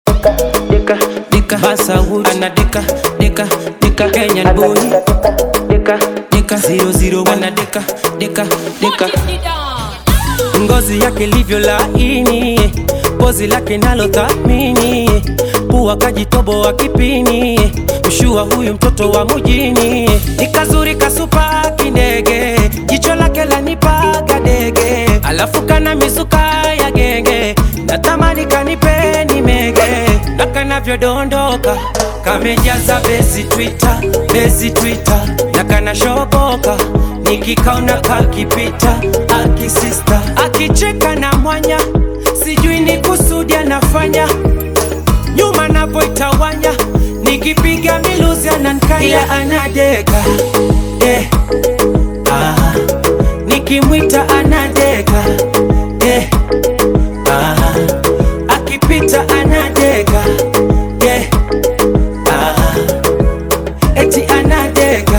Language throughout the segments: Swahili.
dika, dika, Basawood, ana dika, dika, dika, Kenyan boy, dika, dika, 001, ana dika, dika, dika. Ngozi yake livyo laini, pozi lake nalo thamini, pua kajitobo wa kipini, mshua huyu mtoto wa mujini. Nikazuri kasupa kindege, jicho lake lanipaga dege, alafu kana mizuka ya genge, natamani kanipe nimege. Na kanavyo dondoka, kamejaza bezi Twitter, na kana shoboka, nikikaona kakipita, akisista, akicheka na mwanya, sijui ni kusudi anafanya, nyuma napoitawanya, nikipiga miluzi anankanya. Ila anadeka, nikimwita anadeka, akipita anadeka, eti anadeka,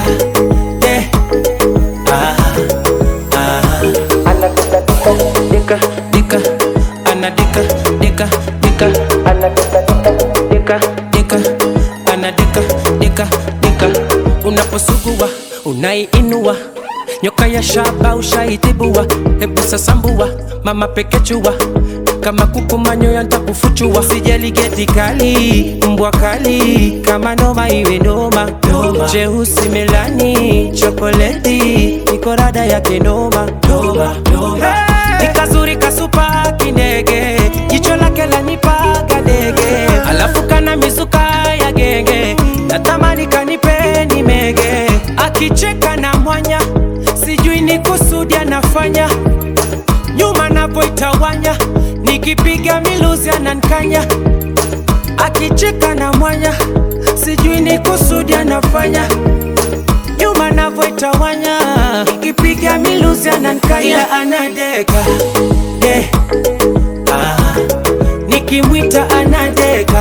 dika, dika, ana dika, dika, dika, ana dika, dika, dika, ana dika, dika, dika. Unaposugua unaiinua, nyoka ya shaba ushaitibua, hebu sasambua mama pekechua, kama kuku manyoya nitakufuchua. Sijali geti kali, mbwa kali, kama noma iwe noma, jeusi melani, chokoleti, niko rada yake noma. Nikazuri kasupa kindege, jicho lake lanipaga dege, alafu kana mizuka ya genge, natamani kanipe nimege. Akicheka na mwanya, sijui ni kusudi anafanya, nyuma napoitawanya, nikipiga miluzi anankanya. Akicheka na mwanya, sijui ni kusudi anafanya, nyuma napoitawanya, nikipiga miluzi anankanya. Ila anadeka, nikimwita anadeka,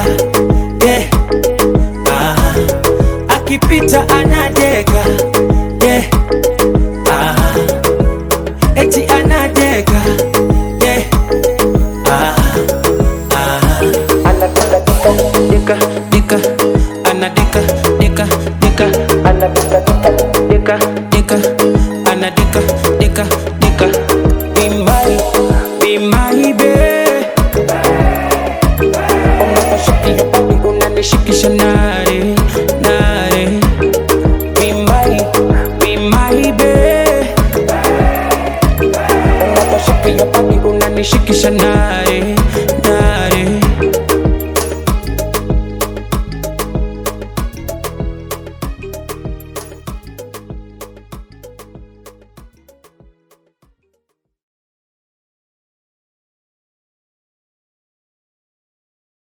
akipita anadeka, eti anadeka, dika, dika, ana dika, dika, dika, ana dika, dika, dika, ana dika, dika, dika. Be my babe, unapashiki yopapi unanishikisha nare, nare. Be my babe, unapashiki yopapi unanishikisha nare.